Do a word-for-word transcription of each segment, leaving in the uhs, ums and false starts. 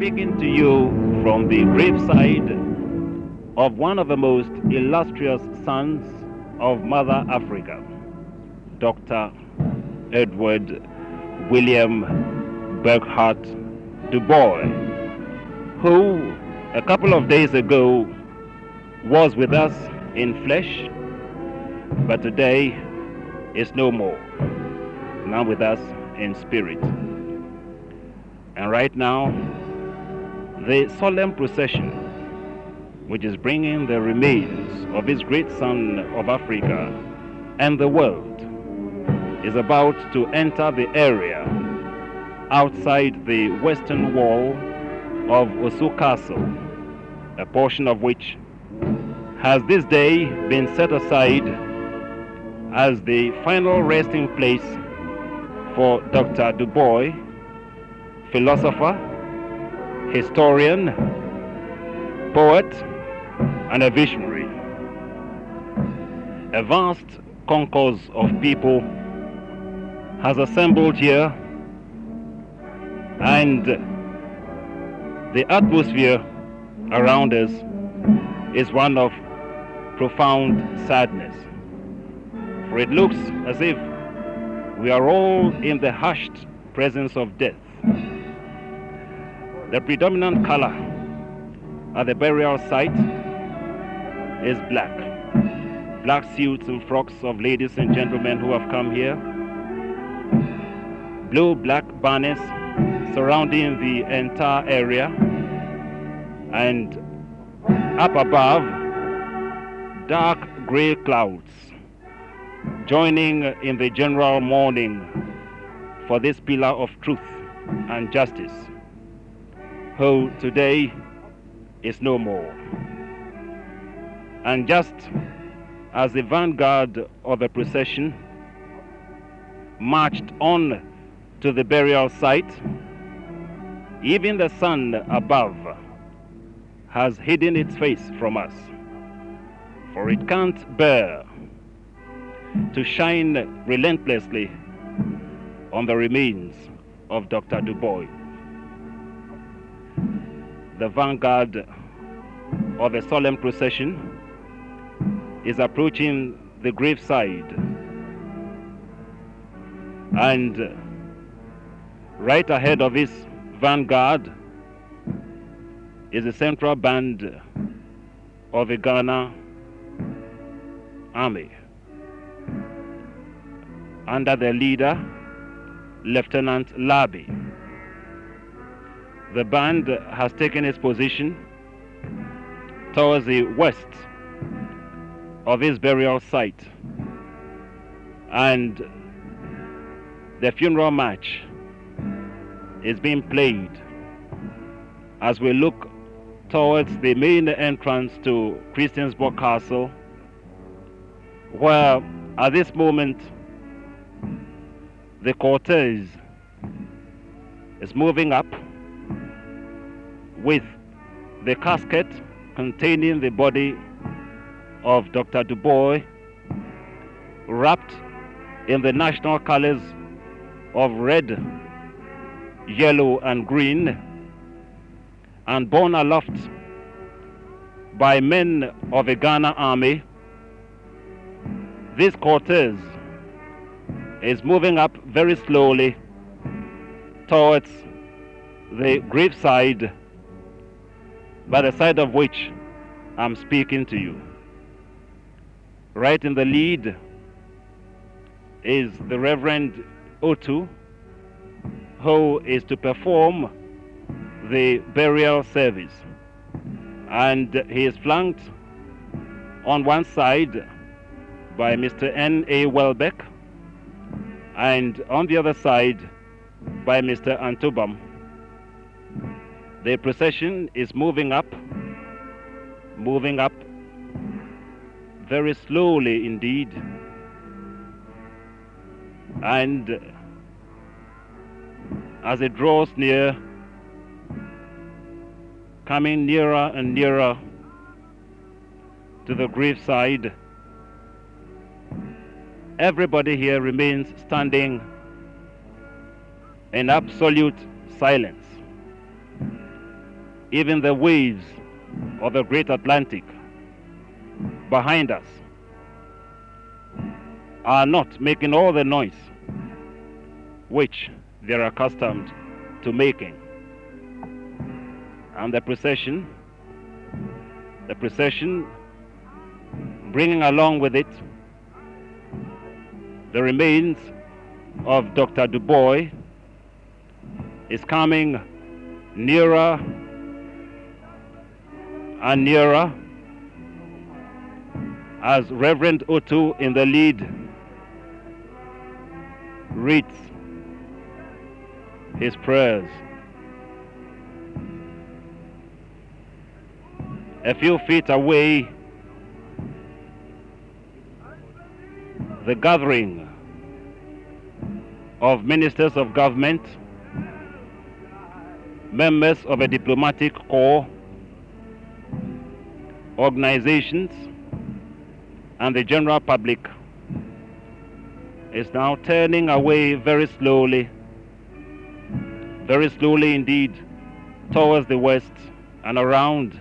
speaking to you from the graveside of one of the most illustrious sons of Mother Africa, Doctor Edward William Burghardt Du Bois, who a couple of days ago was with us in flesh, but today is no more, now with us in spirit. And right now, the solemn procession, which is bringing the remains of this great son of Africa and the world, is about to enter the area outside the western wall of Osu Castle, a portion of which has this day been set aside as the final resting place for Doctor Du Bois, philosopher, historian, poet, and a visionary. A vast concourse of people has assembled here, and the atmosphere around us is one of profound sadness. For it looks as if we are all in the hushed presence of death. The predominant color at the burial site is black. Black suits and frocks of ladies and gentlemen who have come here. Blue-black banners surrounding the entire area. And up above, dark gray clouds joining in the general mourning for this pillar of truth and justice, who today is no more. And just as the vanguard of the procession marched on to the burial site, even the sun above has hidden its face from us, for it can't bear to shine relentlessly on the remains of Doctor Du Bois. The vanguard of the solemn procession is approaching the graveside, and right ahead of this vanguard is the central band of the Ghana Army, under the leader, Lieutenant Labi. The band has taken its position towards the west of his burial site, and the funeral march is being played as we look towards the main entrance to Christiansborg Castle, where at this moment the cortege is moving up with the casket containing the body of Doctor Du Bois, wrapped in the national colors of red, yellow, and green, and borne aloft by men of the Ghana Army. This cortege is moving up very slowly towards the graveside, by the side of which I'm speaking to you. Right in the lead is the Reverend Otu, who is to perform the burial service. And he is flanked on one side by Mister N A Welbeck, and on the other side by Mister Antubam. The procession is moving up, moving up very slowly indeed, and as it draws near, coming nearer and nearer to the graveside, everybody here remains standing in absolute silence. even the waves of the great Atlantic behind us are not making all the noise which they're accustomed to making. And the procession, the procession bringing along with it the remains of Doctor Du Bois is coming nearer and nearer as Reverend Otu in the lead reads his prayers. A few feet away, the gathering of ministers of government, members of a diplomatic corps, organizations, and the general public is now turning away very slowly, very slowly indeed, towards the west and around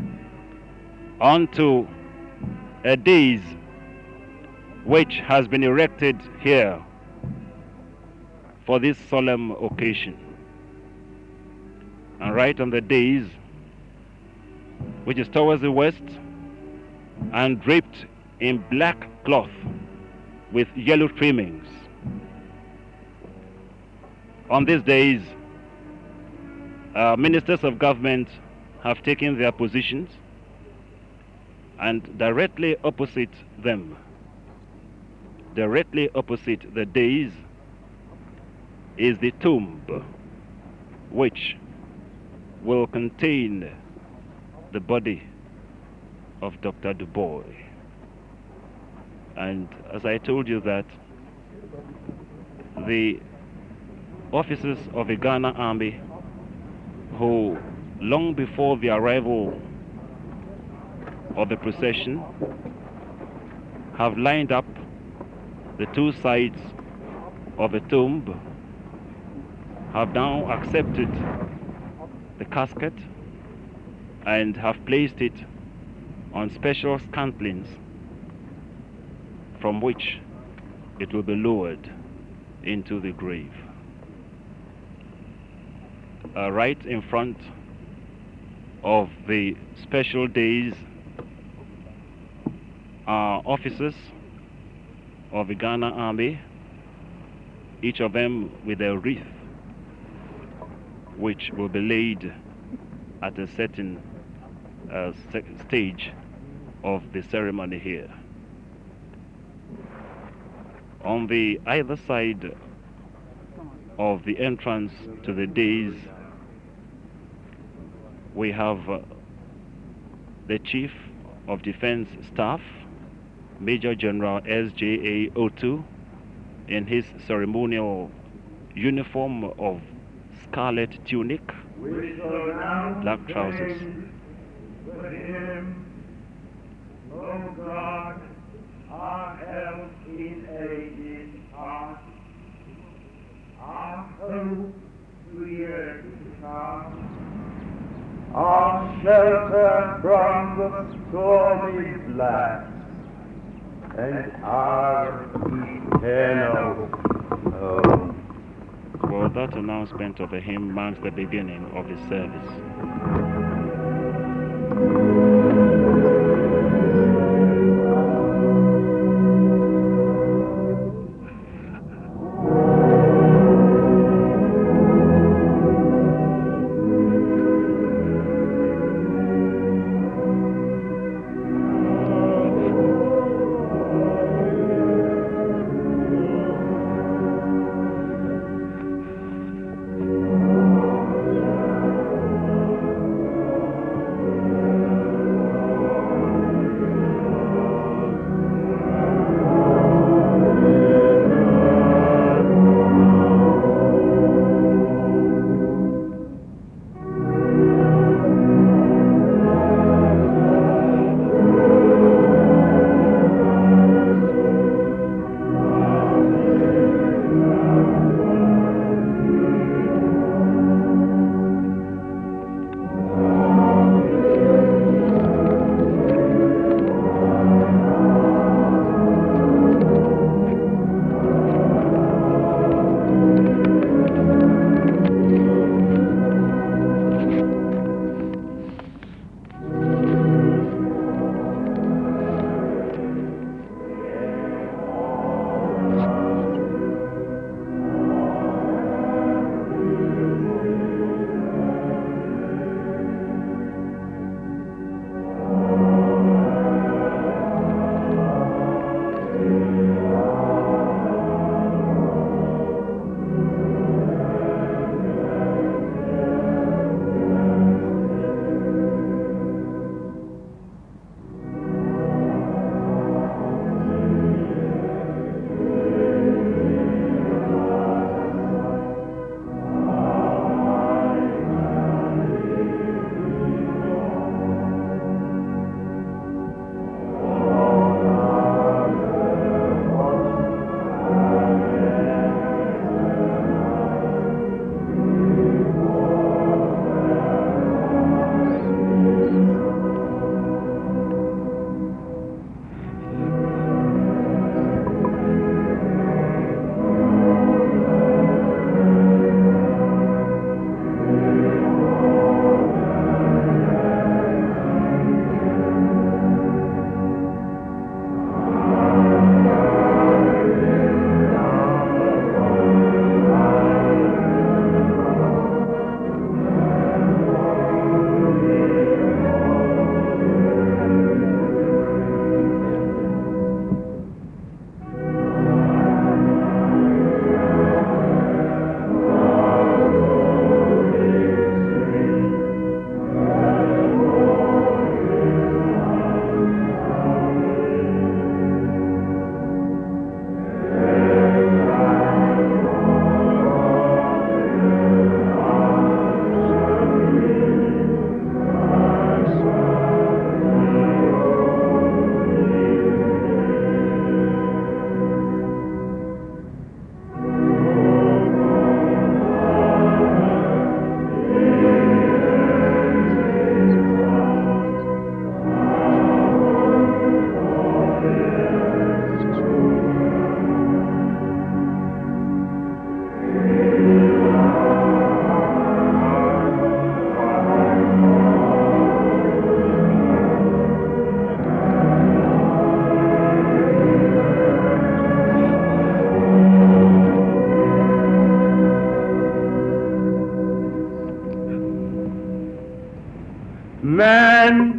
onto a dais which has been erected here for this solemn occasion. And right on the dais, which is towards the west and draped in black cloth with yellow trimmings, on these days, uh, ministers of government have taken their positions, and directly opposite them, directly opposite the dais, is the tomb which will contain the body of Doctor Du Bois. And as I told you that the officers of the Ghana Army, who long before the arrival of the procession have lined up the two sides of the tomb, have now accepted the casket and have placed it on special scantlings from which it will be lowered into the grave. Uh, right in front of the special dais are officers of the Ghana Army, each of them with a wreath which will be laid at a certain uh, stage of the ceremony here. On the either side of the entrance to the dais, we have uh, the Chief of Defense Staff, Major General S J A Otu, in his ceremonial uniform of scarlet tunic, black trousers. For him, O God, our help in ages past, our hope to years to come, our shelter from the stormy blast, and our eternal home. Well, that announcement of the hymn marks the beginning of the service.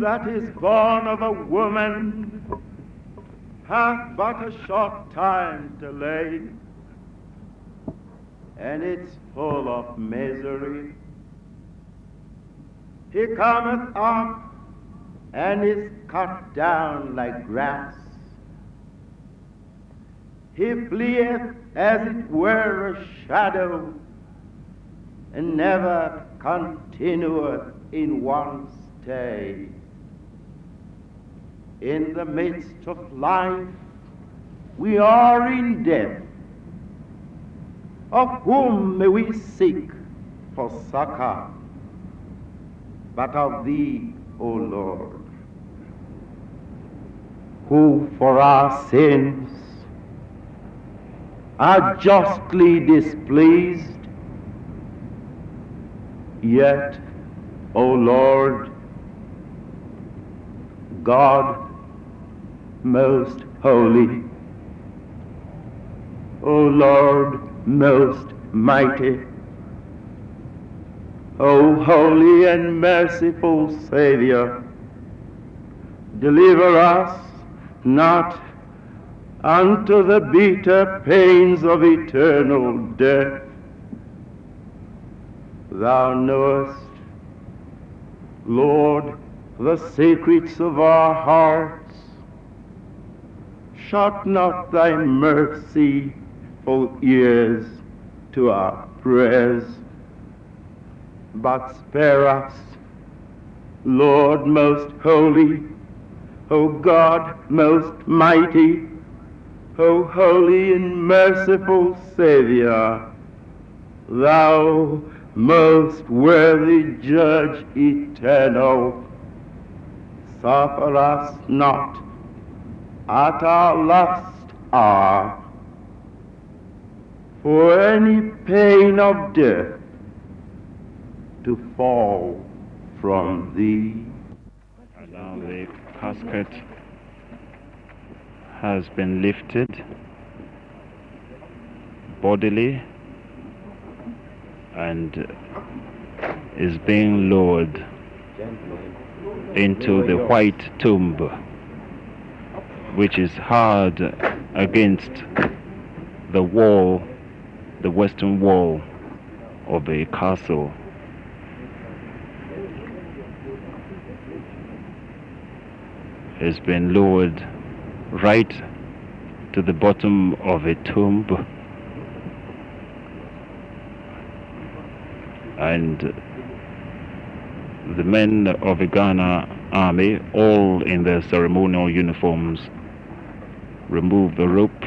that is born of a woman hath but a short time to lay, and it's full of misery. He cometh up and is cut down like grass. He fleeth as it were a shadow, and never continueth in one stay. In the midst of life we are in death. Of whom may we seek for succor but of thee, O Lord, who for our sins are justly displeased? Yet, O Lord, God most holy, O Lord most mighty, O holy and merciful Savior, deliver us not unto the bitter pains of eternal death. Thou knowest, Lord, the secrets of our hearts. Shut not thy merciful ears to our prayers, but spare us, Lord most holy, O God most mighty, O holy and merciful Savior, thou most worthy Judge eternal. Suffer us not at our last hour for any pain of death to fall from thee. And now the casket has been lifted bodily and is being lowered into the white tomb, which is hard against the wall, the western wall of the castle. Has been lowered right to the bottom of a tomb, and the men of the Ghana army, all in their ceremonial uniforms, remove the rope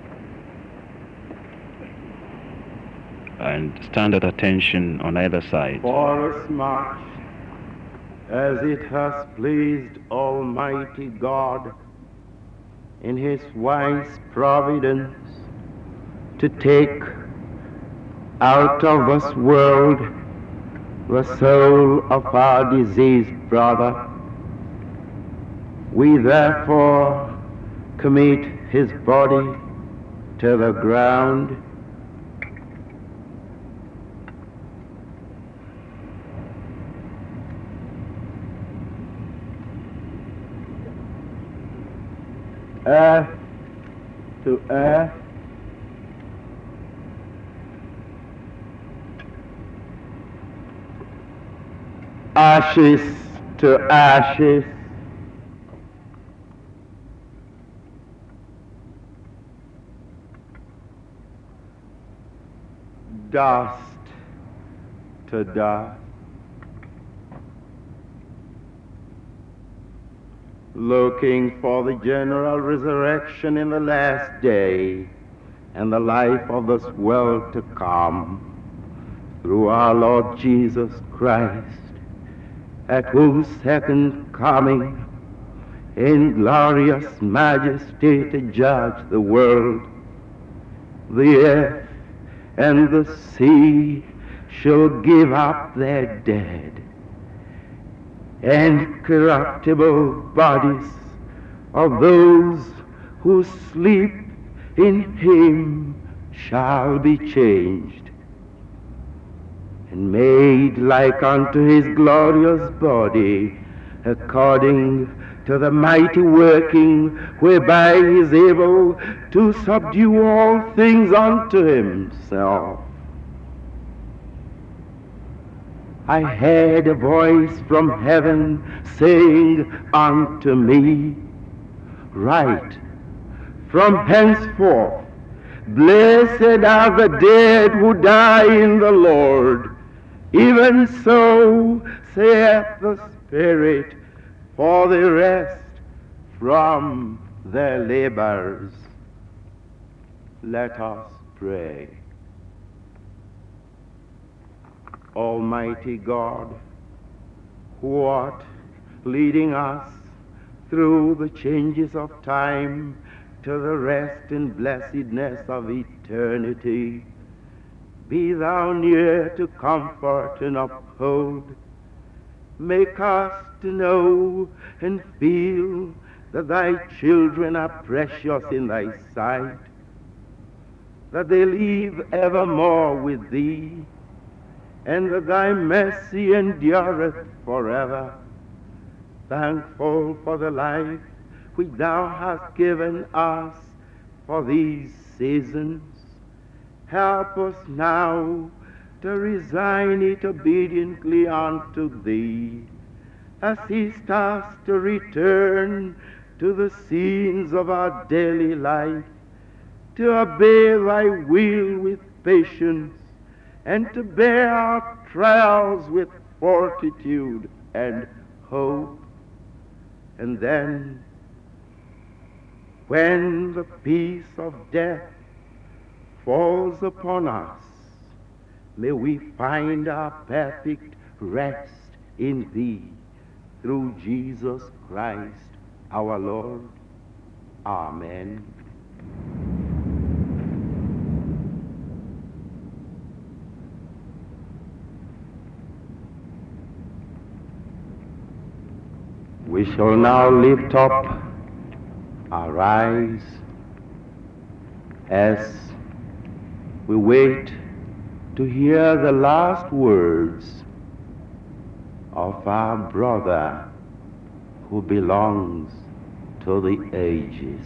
and stand at attention on either side. Forasmuch as it has pleased Almighty God in his wise providence to take out of this world the soul of our diseased brother, we therefore commit his body to the ground earth to earth, ashes to ashes, dust to dust. Looking for the general resurrection in the last day and the life of this world to come, through our Lord Jesus Christ, at whose second coming in glorious majesty to judge the world, the earth and the sea shall give up their dead, and corruptible bodies of those who sleep in him shall be changed, and made like unto his glorious body, according to the mighty working whereby he is able to subdue all things unto himself. I heard a voice from heaven saying unto me, Write, from henceforth, blessed are the dead who die in the Lord. Even so saith the Spirit, for the rest from their labors. Let us pray. Almighty God, who art leading us through the changes of time to the rest and blessedness of eternity, be thou near to comfort and uphold. Make us to know and feel that thy children are precious in thy sight, that they live evermore with thee, and that thy mercy endureth forever. Thankful for the life which thou hast given us for these seasons, help us now to resign it obediently unto thee. Assist us to return to the scenes of our daily life, to obey thy will with patience, and to bear our trials with fortitude and hope. And then, when the peace of death falls upon us, may we find our perfect rest in thee, through Jesus Christ our Lord. Amen. We shall now lift up our eyes as we wait to hear the last words of our brother who belongs to the ages.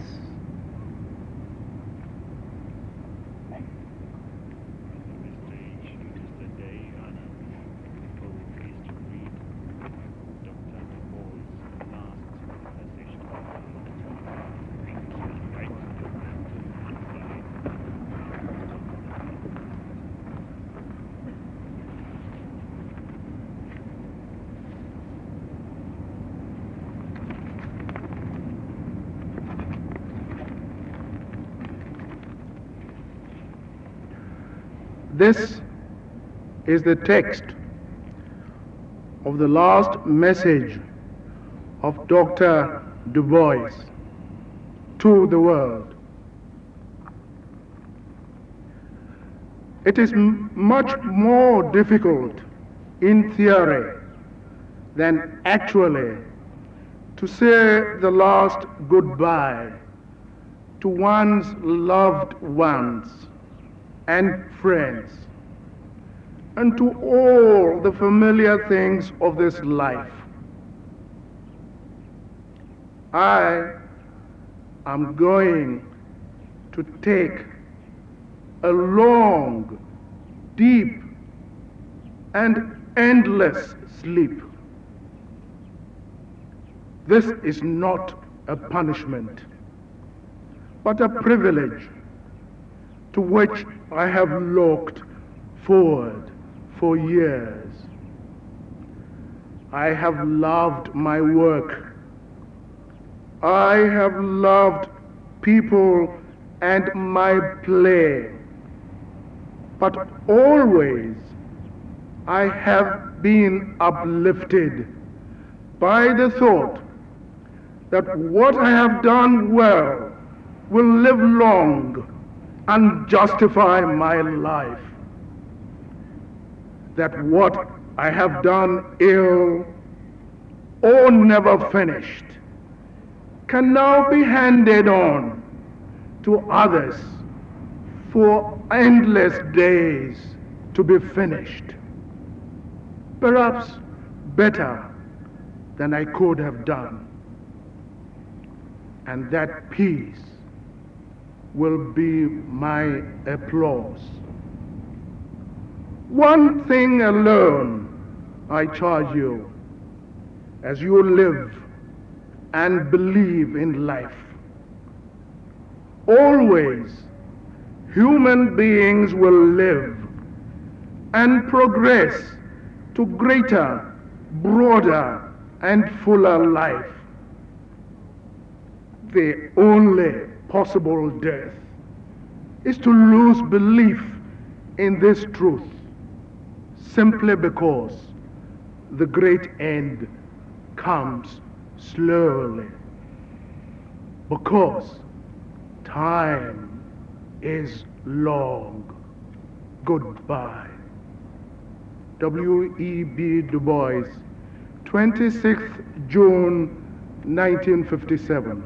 This is the text of the last message of Doctor Du Bois to the world. It is m- much more difficult in theory than actually to say the last goodbye to one's loved ones and friends, and to all the familiar things of this life. I am going to take a long, deep, and endless sleep. This is not a punishment, but a privilege to which I have looked forward for years. I have loved my work. I have loved people and my play. But always I have been uplifted by the thought that what I have done well will live long and justify my life. That what I have done ill or never finished can now be handed on to others for endless days to be finished. Perhaps better than I could have done. And that peace will be my applause. One thing alone I charge you as you live and believe in life. Always, human beings will live and progress to greater, broader, and fuller life. The only possible death is to lose belief in this truth, simply because the great end comes slowly, because time is long. Goodbye. W E B Du Bois, twenty-sixth June nineteen fifty-seven.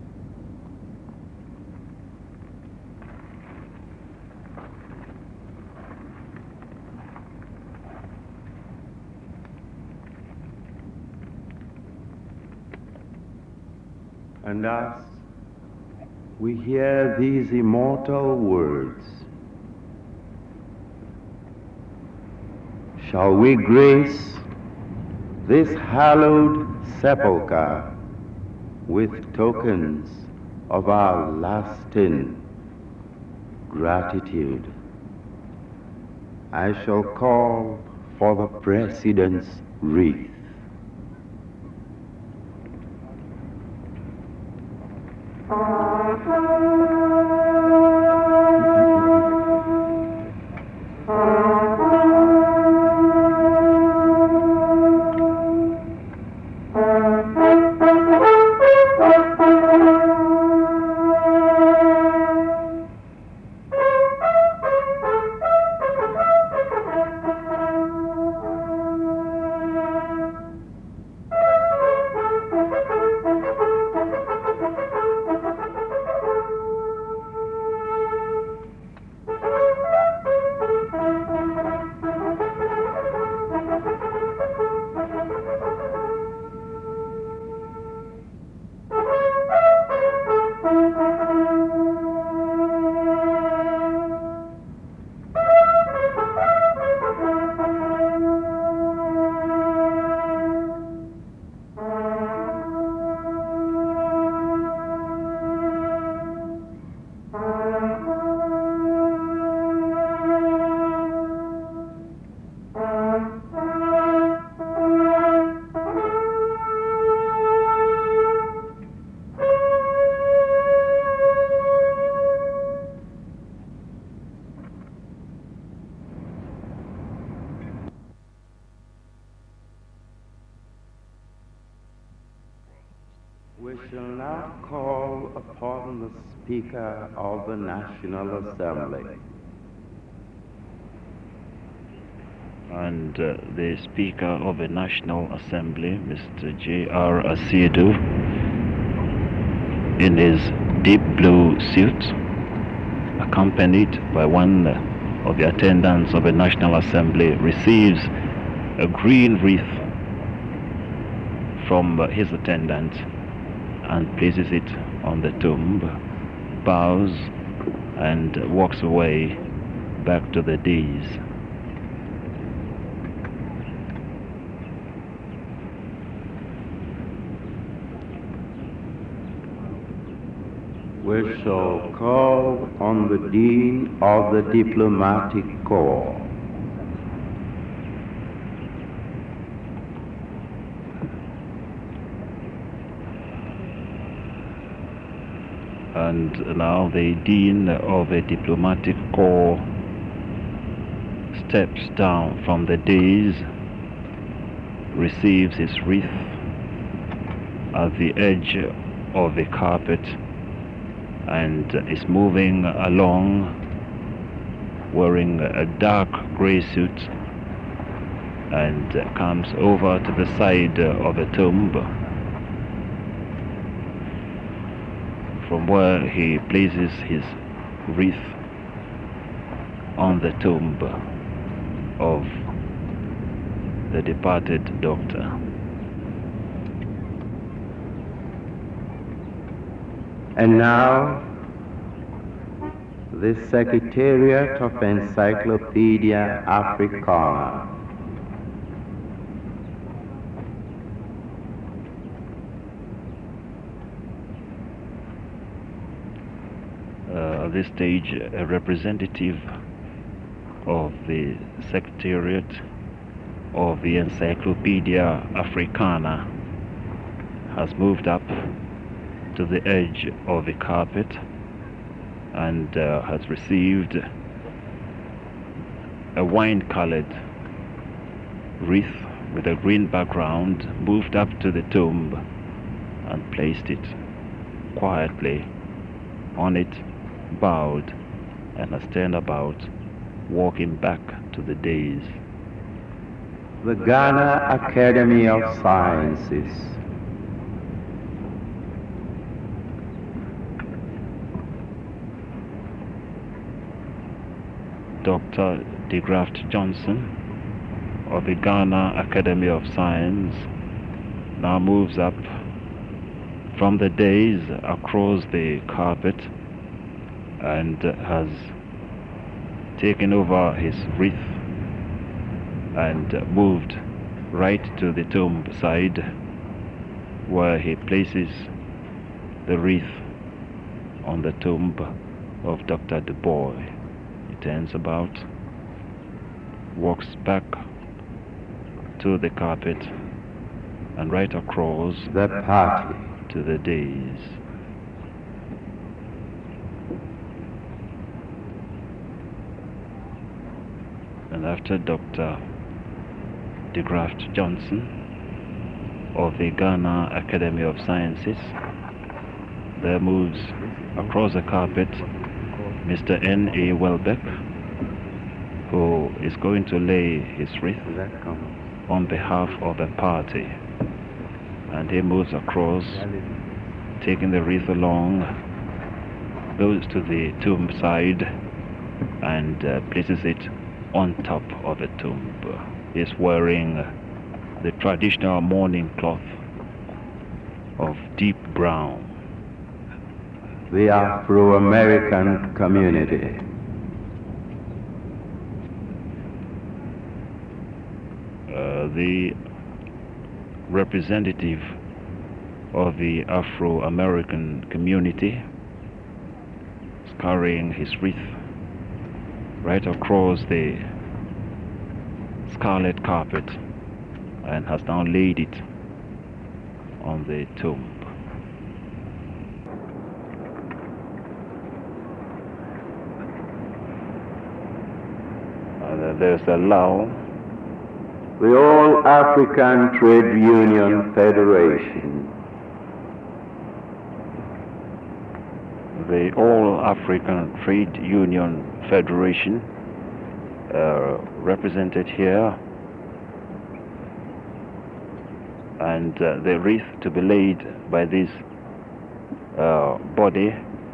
And as we hear these immortal words, shall we grace this hallowed sepulchre with tokens of our lasting gratitude. I shall call for the President's wreath. We shall now call upon the Speaker of the National Assembly. And uh, the Speaker of the National Assembly, Mister J R Asiedu, in his deep blue suit, accompanied by one of the attendants of the National Assembly, receives a green wreath from uh, his attendant and places it on the tomb, bows, and walks away back to the dais. We shall call on the Dean of the Diplomatic Corps. And now the Dean of the Diplomatic Corps steps down from the dais, receives his wreath at the edge of the carpet, and is moving along wearing a dark gray suit, and comes over to the side of the tomb, from where he places his wreath on the tomb of the departed doctor. And now, the Secretariat of Encyclopedia Africana. Uh, at this stage, a representative of the Secretariat of the Encyclopedia Africana has moved up to the edge of the carpet and uh, has received a wine-colored wreath with a green background, moved up to the tomb and placed it quietly on it, bowed, and has turned about, walking back to the days. The Ghana Academy of Sciences. Doctor De Graft Johnson of the Ghana Academy of Science now moves up from the dais across the carpet and has taken over his wreath and moved right to the tomb side, where he places the wreath on the tomb of Doctor Du Bois. He turns about, walks back to the carpet and right across the party to the dais. And after Doctor De Graft Johnson of the Ghana Academy of Sciences, there moves across the carpet Mister N A Welbeck, who is going to lay his wreath on behalf of the party. And he moves across, taking the wreath along, goes to the tomb side and uh, places it on top of the tomb. He's wearing the traditional mourning cloth of deep brown. The Afro-American community. Uh, the representative of the Afro-American community is carrying his wreath right across the scarlet carpet and has now laid it on the tomb. And there's a Lao, the All African Trade Union Federation. The All African Trade Union Federation, uh, represented here, and uh, the wreath to be laid by this uh, body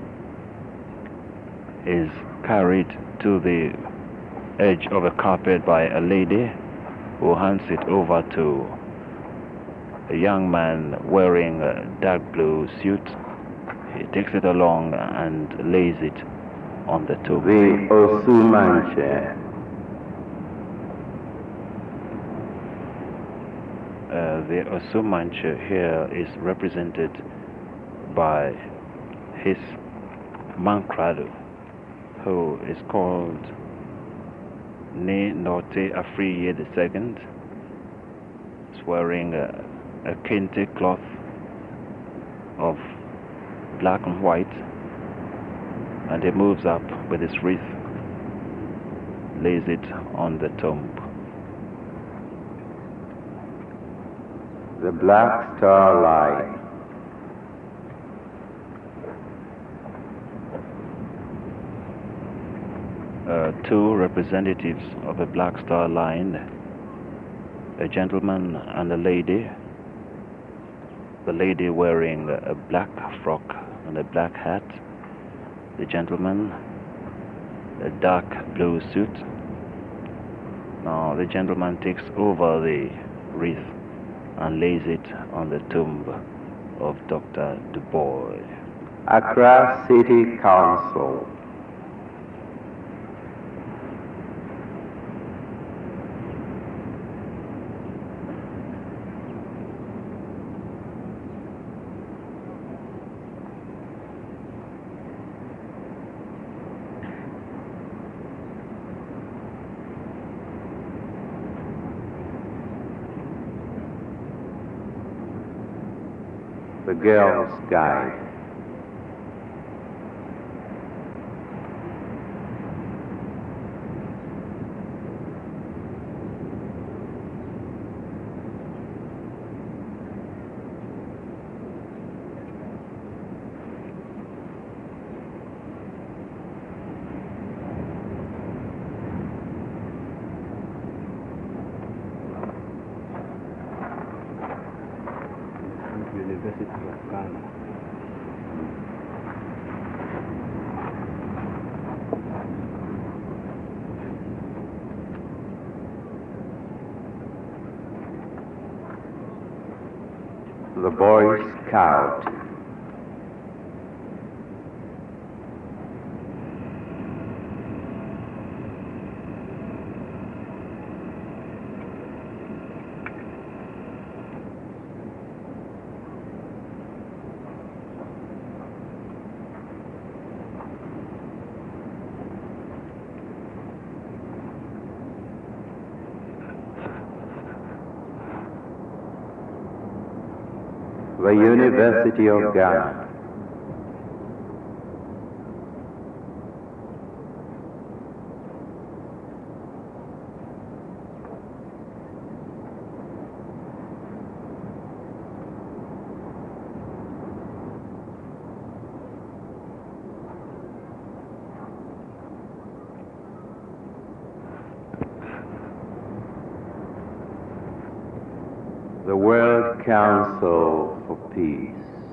is carried to the edge of a carpet by a lady who hands it over to a young man wearing a dark blue suit. He takes it along and lays it on the tomb. The Osumanche. Uh, the Osumanche here is represented by his Mankrado, who is called Ne Norte Afriye the Second. He's wearing a, a kente cloth of black and white, and he moves up with his wreath, lays it on the tomb. The Black Star Line. Uh, two representatives of the Black Star Line, a gentleman and a lady. The lady wearing a black frock and a black hat. The gentleman, a dark blue suit. Now the gentleman takes over the wreath and lays it on the tomb of Doctor Du Bois. Accra City Council. The Girls' Guide. University of Ghana. The Boy Scout. The University of Ghana. The World Council for Peace.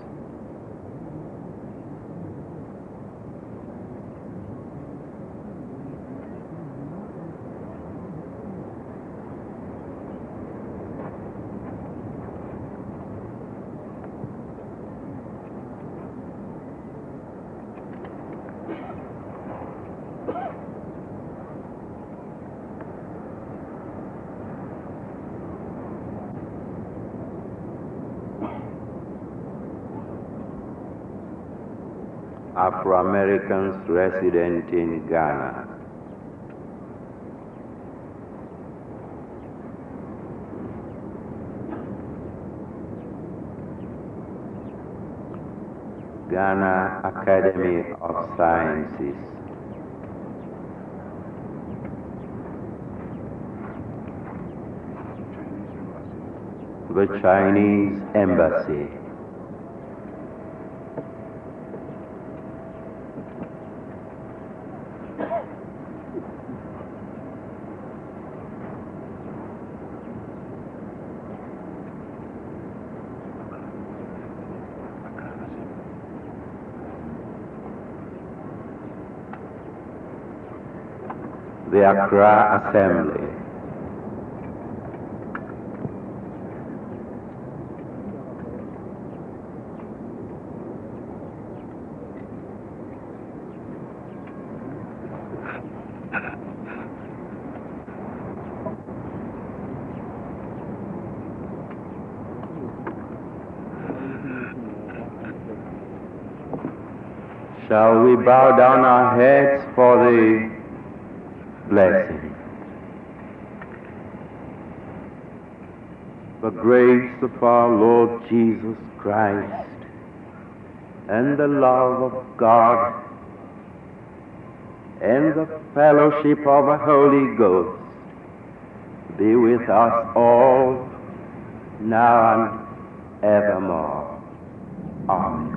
Afro-Americans resident in Ghana. Ghana Academy of Sciences. The Chinese Embassy. The Accra Assembly. Shall we bow down our heads for the blessing? The grace of our Lord Jesus Christ and the love of God and the fellowship of the Holy Ghost be with us all now and evermore. Amen.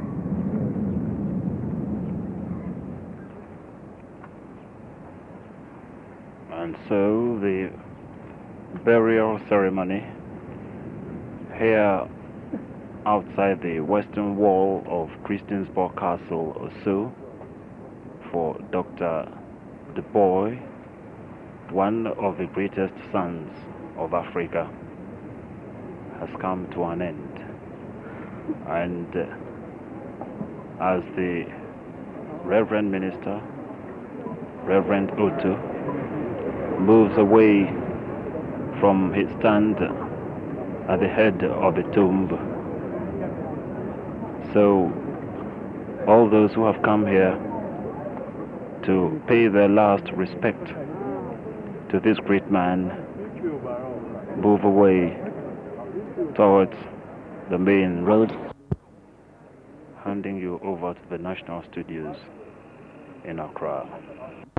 And so the burial ceremony here outside the western wall of Christiansborg Castle or so for Doctor Du Bois, one of the greatest sons of Africa, has come to an end. And uh, as the Reverend Minister, Reverend Otto, moves away from his stand at the head of the tomb. So all those who have come here to pay their last respect to this great man move away towards the main road, handing you over to the National Studios in Accra.